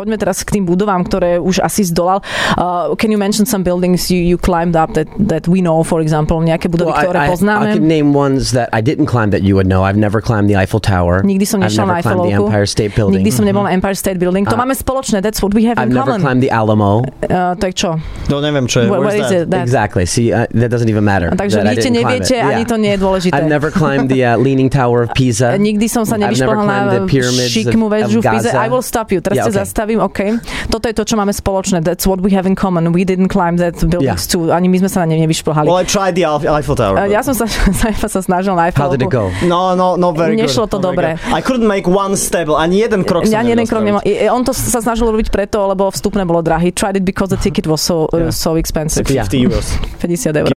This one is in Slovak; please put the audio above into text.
poďme teraz k tým budovám, ktoré už asi zdolal. Can you mention some buildings you climbed up that we know, for example, nejaké budovy, ktoré poznáme? I can name ones that I didn't climb that you would know. I've never climbed the Eiffel Tower. Nikdy som nešiel na Eiffelovku. I've never climbed the Empire State Building. Nikdy som nebol na Empire State Building. To máme spoločné. That's what we have in common. I've never climbed the Alamo. To je čo? No neviem, čo je. Where is it? Exactly. See, that doesn't even matter. Takže viete, neviete, ani to nie je dôležité. I've never climbed the Leaning Tower of Pisa. Nikdy som sa nevyšplhal na šikmú väžu v Pize. I will stop you. Teraz sa zastavím. OK. Toto je to, čo máme spoločné. That's what we have in common. We didn't climb that buildings too. Ani my sme sa na ne nevyšplhali. Well, I tried the Eiffel Tower. Ja som sa snažil na Eiffelovku. How did it go? No, very good. Nešlo to dobre. I couldn't make one step. Ani jeden krok som nemohol. On to sa snažil robiť preto, lebo vstupné bolo drahé. Tried it because the ticket was so expensive. 50 euros. 50 eur.